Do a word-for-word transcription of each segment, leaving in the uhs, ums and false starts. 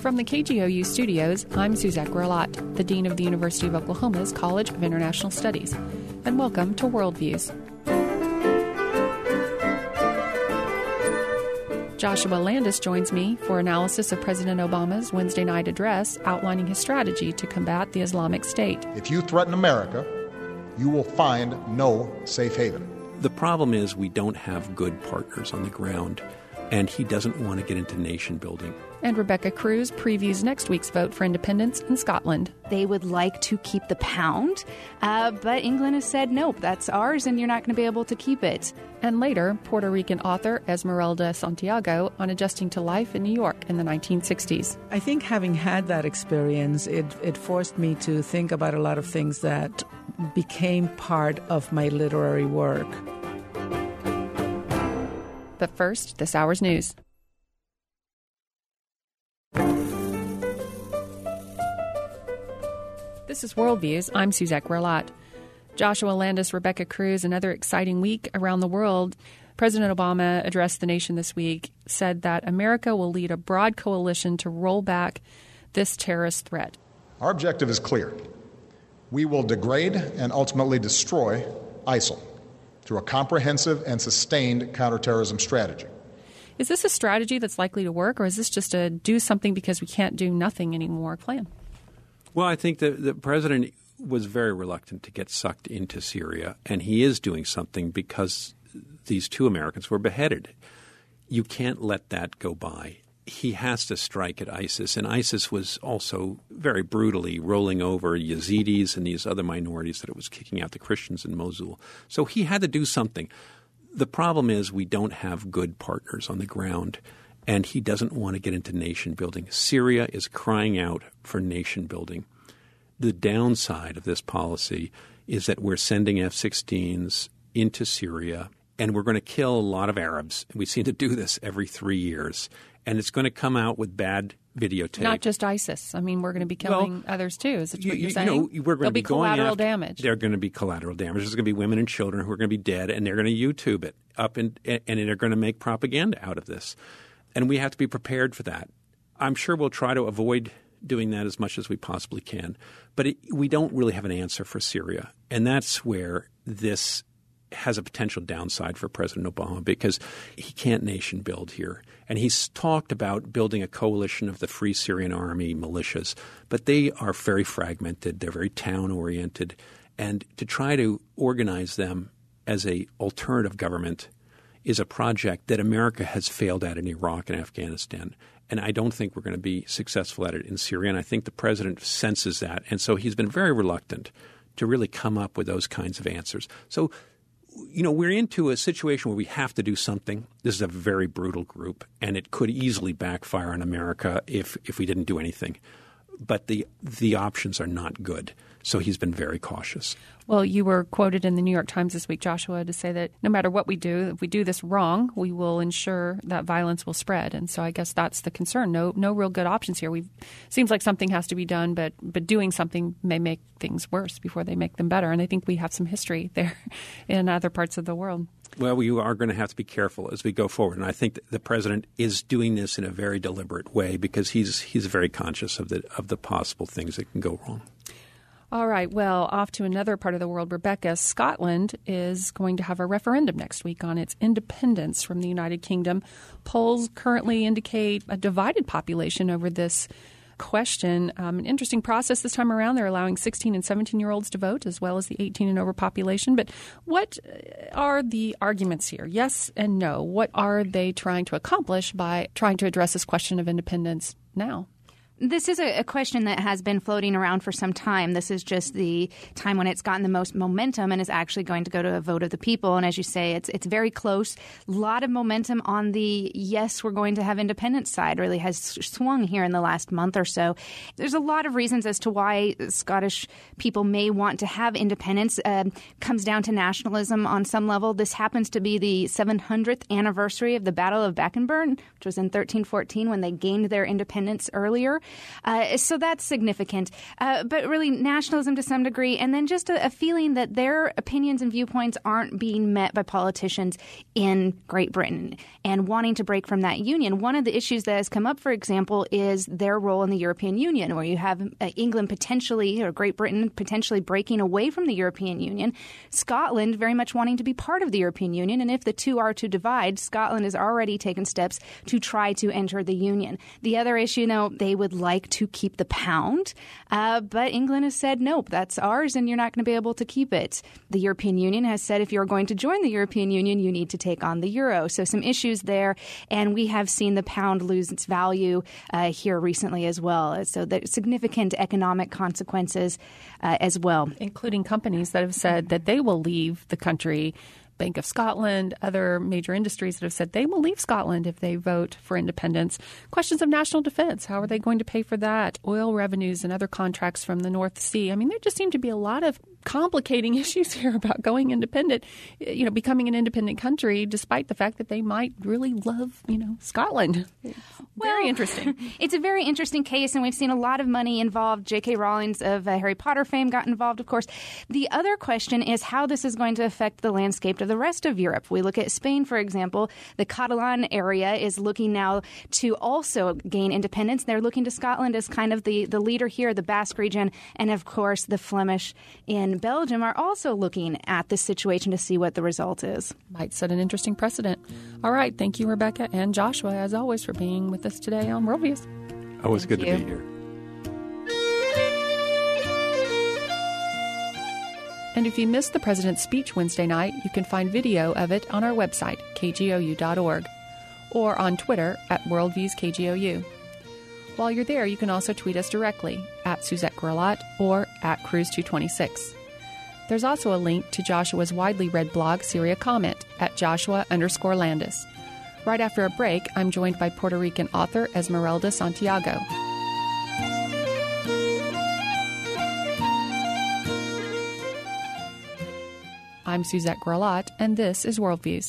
From the K G O U studios, I'm Suzette Gurlat, the Dean of the University of Oklahoma's College of International Studies, and welcome to Worldviews. Joshua Landis joins me for analysis of President Obama's Wednesday night address outlining his strategy to combat the Islamic State. If you threaten America, you will find no safe haven. The problem is we don't have good partners on the ground, and he doesn't want to get into nation building. And Rebecca Cruz previews next week's vote for independence in Scotland. They would like to keep the pound, uh, but England has said, nope, that's ours and you're not going to be able to keep it. And later, Puerto Rican author Esmeralda Santiago on adjusting to life in New York in the nineteen sixties. I think having had that experience, it, it forced me to think about a lot of things that became part of my literary work. But first, this hour's news. This is Worldviews. I'm Suzette Gurlat. Joshua Landis, Rebecca Cruz, another exciting week around the world. President Obama addressed the nation this week, said that America will lead a broad coalition to roll back this terrorist threat. Our objective is clear. We will degrade and ultimately destroy ISIL through a comprehensive and sustained counterterrorism strategy. Is this a strategy that's likely to work, or is this just a do something because we can't do nothing anymore plan? Well, I think that the president was very reluctant to get sucked into Syria, and he is doing something because these two Americans were beheaded. You can't let that go by. He has to strike at ISIS, and ISIS was also very brutally rolling over Yazidis and these other minorities that it was kicking out the Christians in Mosul. So he had to do something. The problem is we don't have good partners on the ground, and he doesn't want to get into nation building. Syria is crying out for nation building. The downside of this policy is that we're sending F sixteens into Syria, and we're going to kill a lot of Arabs. We seem to do this every three years. And it's going to come out with bad videotape. Not just ISIS. I mean, we're going to be killing well, others too. Is that what you, you're saying? You know, we're going There'll to be, be collateral after, damage. They're going to be collateral damage. There's going to be women and children who are going to be dead, and they're going to YouTube it up, and, and they're going to make propaganda out of this. And we have to be prepared for that. I'm sure we'll try to avoid doing that as much as we possibly can. But it, we don't really have an answer for Syria. And that's where this has a potential downside for President Obama, because he can't nation build here. And he's talked about building a coalition of the Free Syrian Army militias, but they are very fragmented. They're very town-oriented. And to try to organize them as a alternative government is a project that America has failed at in Iraq and Afghanistan. And I don't think we're going to be successful at it in Syria. And I think the president senses that. And so he's been very reluctant to really come up with those kinds of answers. So, you know, we're into a situation where we have to do something. This is a very brutal group, and it could easily backfire on America if if we didn't do anything. But the the options are not good. So he's been very cautious. Well, you were quoted in the New York Times this week, Joshua, to say that no matter what we do, if we do this wrong, we will ensure that violence will spread. And so I guess that's the concern. No no real good options here. We seems like something has to be done, but but doing something may make things worse before they make them better. And I think we have some history there in other parts of the world. Well, we are going to have to be careful as we go forward. And I think that the president is doing this in a very deliberate way because he's he's very conscious of the of the possible things that can go wrong. All right. Well, off to another part of the world, Rebecca. Scotland is going to have a referendum next week on its independence from the United Kingdom. Polls currently indicate a divided population over this question. Um, an interesting process this time around. They're allowing sixteen and seventeen-year-olds to vote as well as the eighteen and over population. But what are the arguments here? Yes and no. What are they trying to accomplish by trying to address this question of independence now? This is a, a question that has been floating around for some time. This is just the time when it's gotten the most momentum and is actually going to go to a vote of the people. And as you say, it's it's very close. A lot of momentum on the yes, we're going to have independence side really has swung here in the last month or so. There's a lot of reasons as to why Scottish people may want to have independence. Uh, comes down to nationalism on some level. This happens to be the seven hundredth anniversary of the Battle of Bannockburn, which was in thirteen fourteen when they gained their independence earlier. Uh, so that's significant. Uh, but really nationalism to some degree, and then just a, a feeling that their opinions and viewpoints aren't being met by politicians in Great Britain and wanting to break from that union. One of the issues that has come up, for example, is their role in the European Union, where you have uh, England potentially, or Great Britain potentially breaking away from the European Union, Scotland very much wanting to be part of the European Union. And if the two are to divide, Scotland has already taken steps to try to enter the Union. The other issue, though, they would like to keep the pound, uh, but England has said, nope, that's ours and you're not going to be able to keep it. The European Union has said if you're going to join the European Union, you need to take on the euro. So some issues there, and we have seen the pound lose its value uh, here recently as well. So there's significant economic consequences uh, as well. Including companies that have said that they will leave the country. Bank of Scotland, other major industries that have said they will leave Scotland if they vote for independence. Questions of national defense. How are they going to pay for that? Oil revenues and other contracts from the North Sea. I mean, there just seem to be a lot of complicating issues here about going independent, you know, becoming an independent country, despite the fact that they might really love, you know, Scotland. It's very well, interesting. It's a very interesting case, and we've seen a lot of money involved. J K. Rowling of uh, Harry Potter fame got involved, of course. The other question is how this is going to affect the landscape of the rest of Europe. We look at Spain, for example. The Catalan area is looking now to also gain independence. They're looking to Scotland as kind of the, the leader here, the Basque region, and of course the Flemish in Belgium are also looking at this situation to see what the result is. Might set an interesting precedent. All right. Thank you, Rebecca and Joshua, as always, for being with us today on Worldviews. Always good you. to be here. And if you missed the president's speech Wednesday night, you can find video of it on our website, k g o u dot org, or on Twitter at Worldviews K G O U. While you're there, you can also tweet us directly at Suzette Gurlat or at Cruise two twenty-six. There's also a link to Joshua's widely read blog, Syria Comment, at Joshua underscore Landis. Right after a break, I'm joined by Puerto Rican author Esmeralda Santiago. I'm Suzette Gurlat, and this is Worldviews.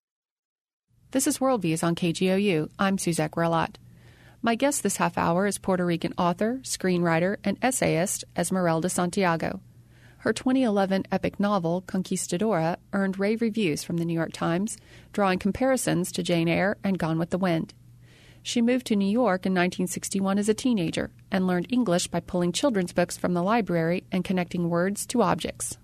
This is Worldviews on K G O U. I'm Suzette Gurlat. My guest this half hour is Puerto Rican author, screenwriter, and essayist Esmeralda Santiago. Her twenty eleven epic novel, Conquistadora, earned rave reviews from the New York Times, drawing comparisons to Jane Eyre and Gone with the Wind. She moved to New York in nineteen sixty-one as a teenager and learned English by pulling children's books from the library and connecting words to objects.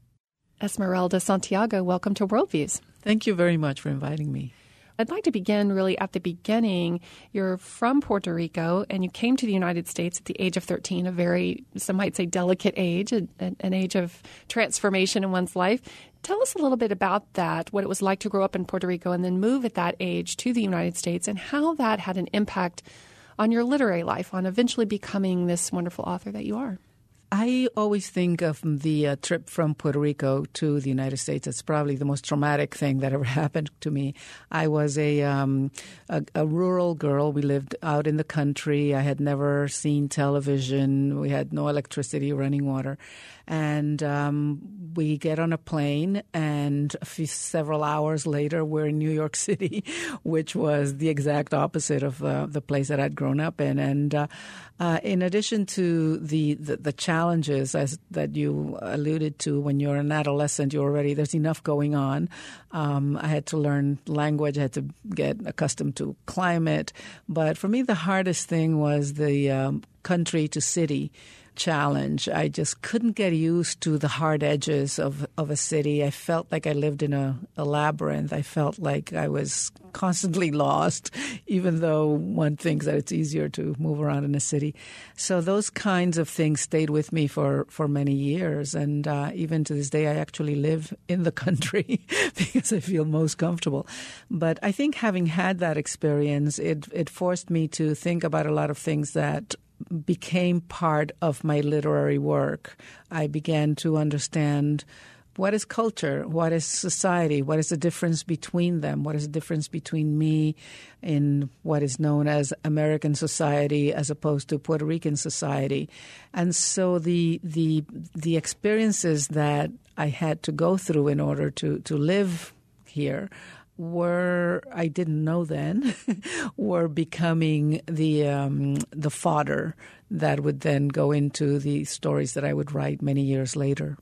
Esmeralda Santiago, welcome to Worldviews. Thank you very much for inviting me. I'd like to begin really at the beginning. You're from Puerto Rico, and you came to the United States at the age of thirteen, a very, some might say, delicate age, an, an age of transformation in one's life. Tell us a little bit about that, what it was like to grow up in Puerto Rico and then move at that age to the United States, and how that had an impact on your literary life, on eventually becoming this wonderful author that you are. I always think of the uh, trip from Puerto Rico to the United States as probably the most traumatic thing that ever happened to me. I was a, um, a, a rural girl. We lived out in the country. I had never seen television. We had no electricity, running water. And um, we get on a plane, and a few, several hours later, we're in New York City, which was the exact opposite of uh, the place that I'd grown up in. And uh, uh, in addition to the, the, the challenges as, that you alluded to when you're an adolescent, you're already, there's enough going on. Um, I had to learn language. I had to get accustomed to climate. But for me, the hardest thing was the um, country to city challenge. I just couldn't get used to the hard edges of, of a city. I felt like I lived in a, a labyrinth. I felt like I was constantly lost, even though one thinks that it's easier to move around in a city. So those kinds of things stayed with me for, for many years. And uh, even to this day, I actually live in the country because I feel most comfortable. But I think having had that experience, it, it forced me to think about a lot of things that became part of my literary work. I began to understand what is culture, what is society, what is the difference between them, what is the difference between me in what is known as American society as opposed to Puerto Rican society. And so the the the experiences that I had to go through in order to, to live here were, I didn't know then, were becoming the um, the fodder that would then go into the stories that I would write many years later.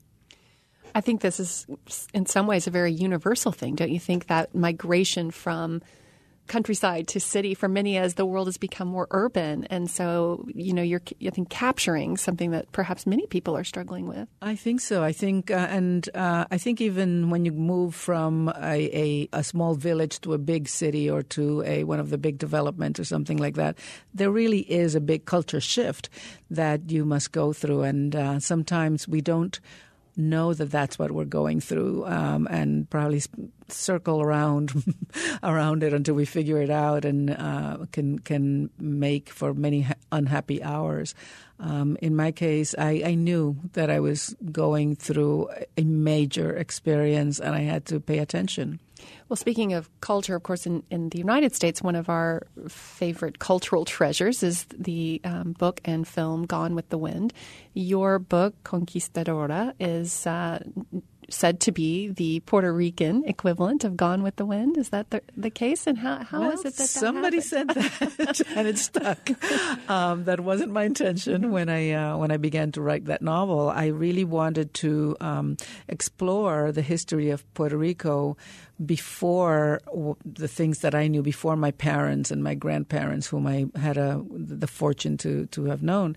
I think this is, in some ways, a very universal thing. Don't you think that migration from countryside to city for many as the world has become more urban? And so, you know, you're, I think, capturing something that perhaps many people are struggling with. I think so. I think, uh, and uh, I think even when you move from a, a, a small village to a big city or to a one of the big developments or something like that, there really is a big culture shift that you must go through. And uh, sometimes we don't know that that's what we're going through, um, and probably circle around around it until we figure it out, and uh, can can make for many ha- unhappy hours. Um, in my case, I, I knew that I was going through a major experience, and I had to pay attention. Well, speaking of culture, of course, in, in the United States, one of our favorite cultural treasures is the um, book and film Gone with the Wind. Your book, Conquistadora, is uh, said to be the Puerto Rican equivalent of Gone with the Wind. Is that the, the case? And how, how well, is it that, that somebody happened? said that, and it stuck. Um, that wasn't my intention when I uh, when I began to write that novel. I really wanted to um, explore the history of Puerto Rico before the things that I knew, before my parents and my grandparents, whom I had a, the fortune to, to have known.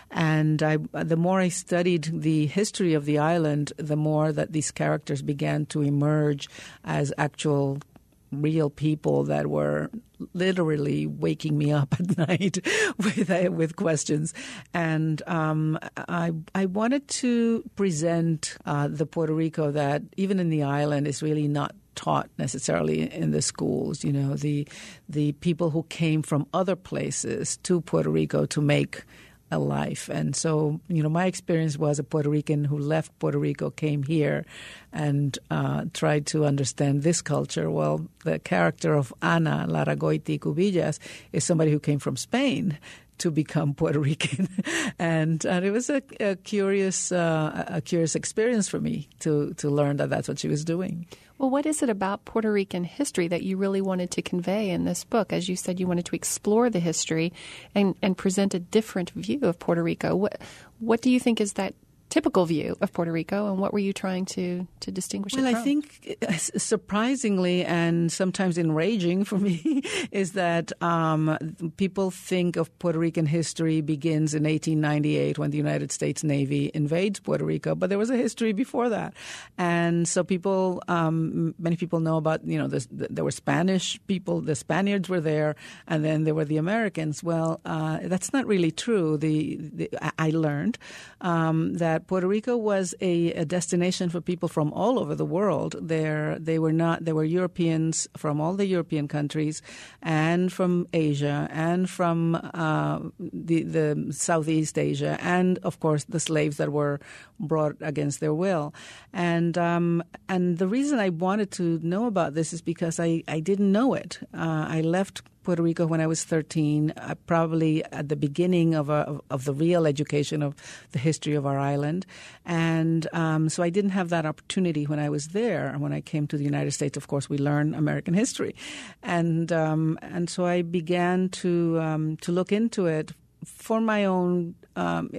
And I, the more I studied the history of the island, the more that these characters began to emerge as actual real people that were literally waking me up at night with uh, with questions. And um, I I wanted to present uh, the Puerto Rico that even in the island is really not taught necessarily in the schools. You know, the the people who came from other places to Puerto Rico to make a life. And so, you know, my experience was a Puerto Rican who left Puerto Rico, came here, and uh, tried to understand this culture. Well, the character of Ana Larragoiti Cubillas is somebody who came from Spain to become Puerto Rican, and and it was a, a curious uh, a curious experience for me to to learn that that's what she was doing. Well, what is it about Puerto Rican history that you really wanted to convey in this book? As you said, you wanted to explore the history and, and present a different view of Puerto Rico. What what do you think is that typical view of Puerto Rico, and what were you trying to, to distinguish well, it from? Well, I think surprisingly and sometimes enraging for me is that um, people think of Puerto Rican history begins in eighteen ninety-eight when the United States Navy invades Puerto Rico, but there was a history before that. And so people, um, many people know about, you know, the, the, there were Spanish people, the Spaniards were there, and then there were the Americans. Well, uh, that's not really true. The, the I learned um, that Puerto Rico was a, a destination for people from all over the world. There, they were not. There were Europeans from all the European countries, and from Asia, and from uh, the the Southeast Asia, and of course the slaves that were brought against their will. And um, and the reason I wanted to know about this is because I, I didn't know it. Uh, I left Puerto Rico when I was thirteen, uh, probably at the beginning of, a, of the real education of the history of our island. And um, so I didn't have that opportunity when I was there. When I came to the United States, of course, we learn American history. And um, and so I began to um, to look into it for my own um,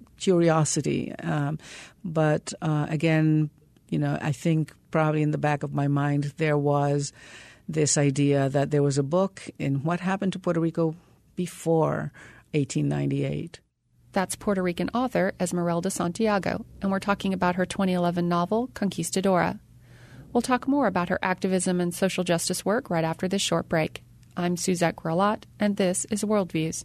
curiosity. Um, but uh, again, you know, I think probably in the back of my mind there was this idea that there was a book in what happened to Puerto Rico before eighteen ninety-eight. That's Puerto Rican author Esmeralda Santiago, and we're talking about her twenty eleven novel, Conquistadora. We'll talk more about her activism and social justice work right after this short break. I'm Suzette Grelot, and this is Worldviews.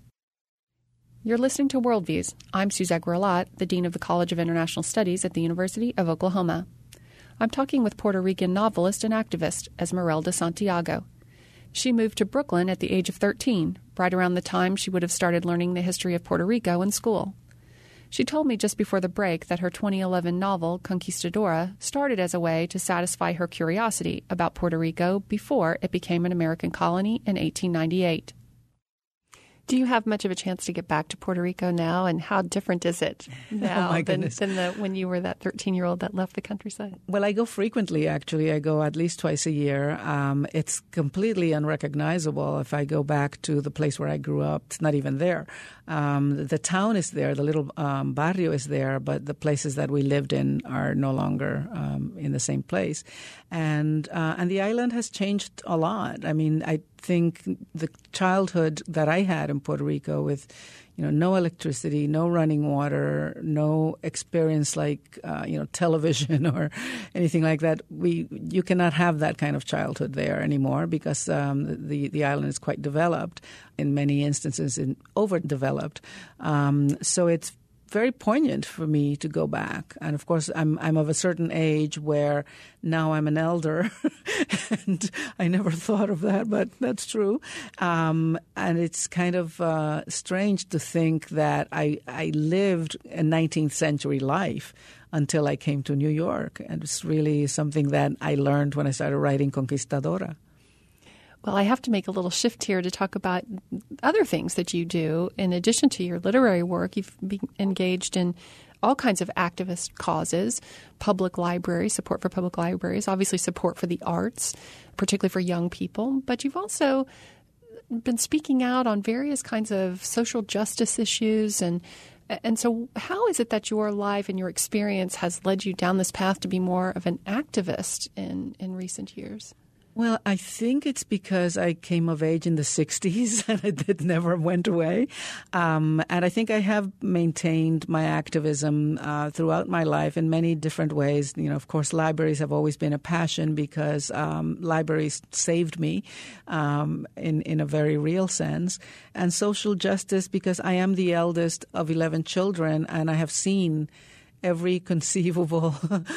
You're listening to Worldviews. I'm Suzette Grelot, the Dean of the College of International Studies at the University of Oklahoma. I'm talking with Puerto Rican novelist and activist Esmeralda Santiago. She moved to Brooklyn at the age of thirteen, right around the time she would have started learning the history of Puerto Rico in school. She told me just before the break that her twenty eleven novel, Conquistadora, started as a way to satisfy her curiosity about Puerto Rico before it became an American colony in eighteen ninety-eight. Do you have much of a chance to get back to Puerto Rico now, and how different is it now oh my than, goodness. than the, when you were that thirteen-year-old that left the countryside? Well, I go frequently, actually. I go at least twice a year. Um, it's completely unrecognizable if I go back to the place where I grew up. It's not even there. Um, the, the town is there, the little um, barrio is there, but the places that we lived in are no longer um, in the same place. And uh, and the island has changed a lot. I mean, I think the childhood that I had in Puerto Rico with, you know, no electricity, no running water, no experience like, uh, you know, television or anything like that. We you cannot have that kind of childhood there anymore because um, the, the island is quite developed, in many instances in overdeveloped. Um, so it's very poignant for me to go back. And of course, I'm I'm of a certain age where now I'm an elder, and I never thought of that, but that's true. Um, and it's kind of uh, strange to think that I, I lived a nineteenth century life until I came to New York. And it's really something that I learned when I started writing Conquistadora. Well, I have to make a little shift here to talk about other things that you do. In addition to your literary work, you've been engaged in all kinds of activist causes, public libraries, support for public libraries, obviously support for the arts, particularly for young people. But you've also been speaking out on various kinds of social justice issues. And and so how is it that your life and your experience has led you down this path to be more of an activist in, in recent years? Well, I think it's because I came of age in the sixties and it never went away. Um, and I think I have maintained my activism uh, throughout my life in many different ways. You know, of course, libraries have always been a passion because um, libraries saved me um, in, in a very real sense. And social justice because I am the eldest of eleven children and I have seen every conceivable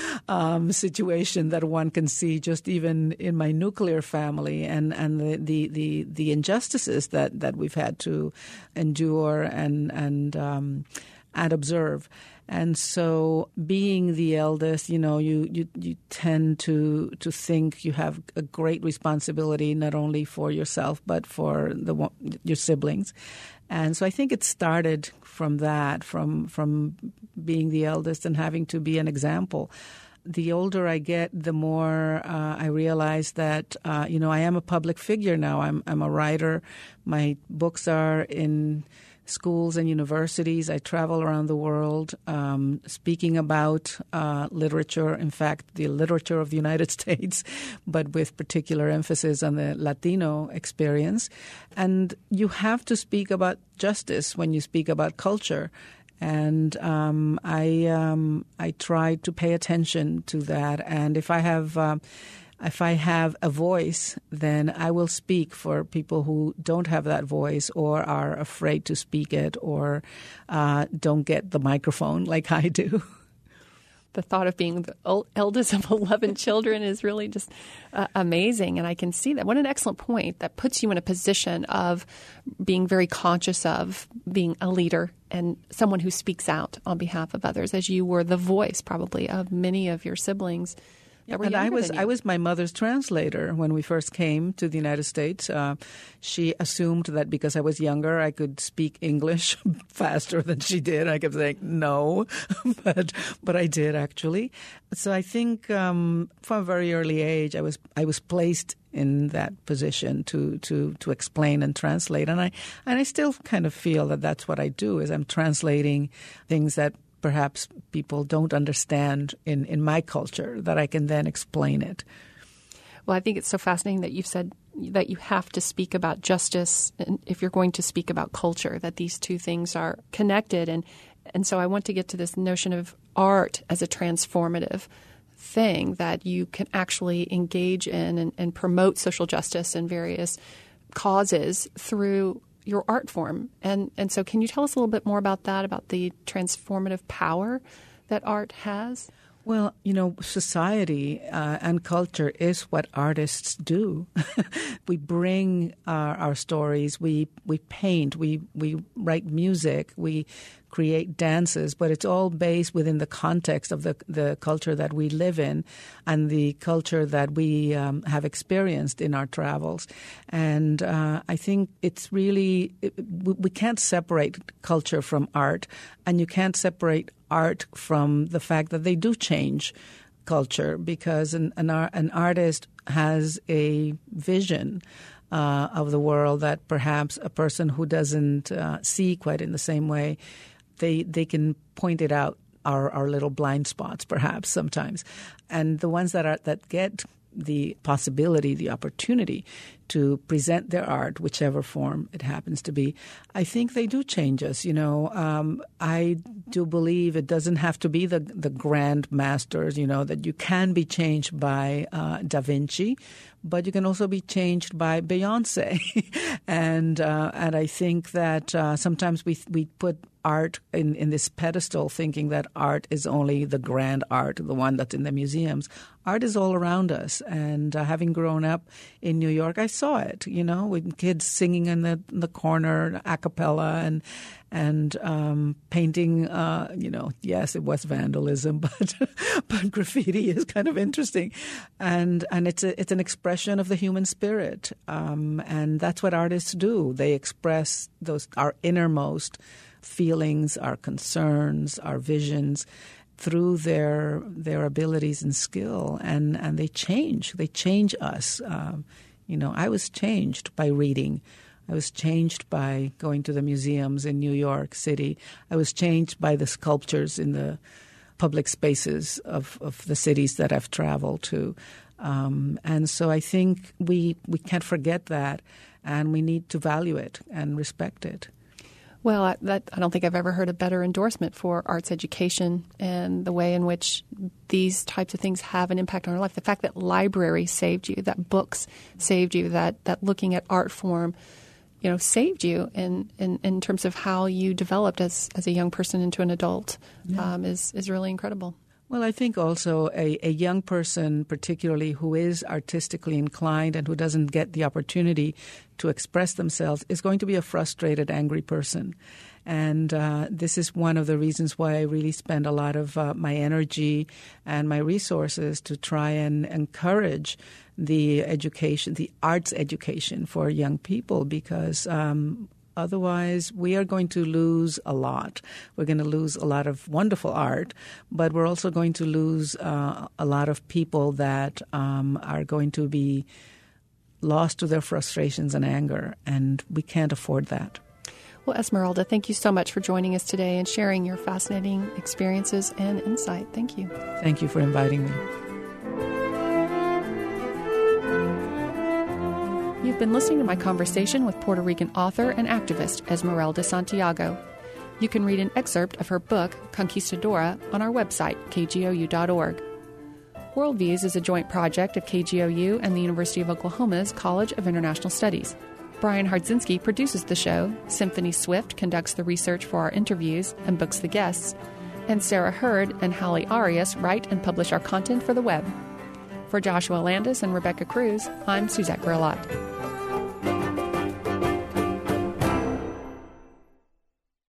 um, situation that one can see, just even in my nuclear family, and, and the, the, the, the injustices that, that we've had to endure and and um, and observe. And so being the eldest, you know, you, you, you tend to to think you have a great responsibility not only for yourself but for the your siblings. And so I think it started from that, from from being the eldest and having to be an example. The older I get, the more uh, I realize that, uh, you know, I am a public figure now. I'm I'm a writer. My books are in schools and universities. I travel around the world um, speaking about uh, literature, in fact, the literature of the United States, but with particular emphasis on the Latino experience. And you have to speak about justice when you speak about culture. And um, I um, I try to pay attention to that. And if I have uh, if I have a voice, then I will speak for people who don't have that voice or are afraid to speak it or uh, don't get the microphone like I do. The thought of being the eldest of eleven children is really just uh, amazing. And I can see that. What an excellent point. That puts you in a position of being very conscious of being a leader and someone who speaks out on behalf of others, as you were the voice probably of many of your siblings. And I was I was my mother's translator when we first came to the United States. Uh, she assumed that because I was younger, I could speak English faster than she did. I kept saying no, but but I did actually. So I think um, from a very early age, I was I was placed in that position to to to explain and translate, and I and I still kind of feel that that's what I do is I'm translating things that perhaps people don't understand in, in my culture, that I can then explain it. Well, I think it's so fascinating that you've said that you have to speak about justice and if you're going to speak about culture, that these two things are connected. And, and so I want to get to this notion of art as a transformative thing that you can actually engage in and, and promote social justice and various causes through your art form. And and so can you tell us a little bit more about that, about the transformative power that art has? Well, you know, society uh, and culture is what artists do. We bring our, our stories, we we paint, we, we write music, we create dances, but it's all based within the context of the, the culture that we live in and the culture that we um, have experienced in our travels. And uh, I think it's really, it, we can't separate culture from art, and you can't separate art from the fact that they do change culture, because an, an, an artist has a vision uh, of the world that perhaps a person who doesn't uh, see quite in the same way, they they can point it out, our, our little blind spots perhaps sometimes. And the ones that are that get the possibility, the opportunity to present their art, whichever form it happens to be, I think they do change us. You know, um, I do believe it doesn't have to be the, the grand masters, you know, that you can be changed by uh, Da Vinci, but you can also be changed by Beyonce. and uh, and I think that uh, sometimes we we put art in, in this pedestal, thinking that art is only the grand art, the one that's in the museums. Art is all around us. And uh, having grown up in New York, I saw it, you know, with kids singing in the, in the corner, a cappella, and and um, painting, uh, you know, yes, it was vandalism, but but graffiti is kind of interesting. And and it's a, it's an expression of the human spirit. Um, and that's what artists do. They express those our innermost feelings, our concerns, our visions through their their abilities and skill, and, and they change. They change us. Um, you know, I was changed by reading. I was changed by going to the museums in New York City. I was changed by the sculptures in the public spaces of, of the cities that I've traveled to. Um, and so I think we we can't forget that, and we need to value it and respect it. Well, I, that, I don't think I've ever heard a better endorsement for arts education and the way in which these types of things have an impact on our life. The fact that libraries saved you, that books saved you, that, that looking at art form, you know, saved you in, in, in terms of how you developed as, as a young person into an adult yeah. um, is, is really incredible. Well, I think also a, a young person, particularly who is artistically inclined and who doesn't get the opportunity to express themselves, is going to be a frustrated, angry person. And uh, this is one of the reasons why I really spend a lot of uh, my energy and my resources to try and encourage the education, the arts education for young people, because um, otherwise, we are going to lose a lot. We're going to lose a lot of wonderful art, but we're also going to lose uh, a lot of people that um, are going to be lost to their frustrations and anger, and we can't afford that. Well, Esmeralda, thank you so much for joining us today and sharing your fascinating experiences and insight. Thank you. Thank you for inviting me. You've been listening to my conversation with Puerto Rican author and activist Esmeralda Santiago. You can read an excerpt of her book, Conquistadora, on our website, k g o u dot org. Worldviews is a joint project of K G O U and the University of Oklahoma's College of International Studies. Brian Hardzinski produces the show, Symphony Swift conducts the research for our interviews and books the guests, and Sarah Hurd and Hallie Arias write and publish our content for the web. For Joshua Landis and Rebecca Cruz, I'm Suzette Grillat.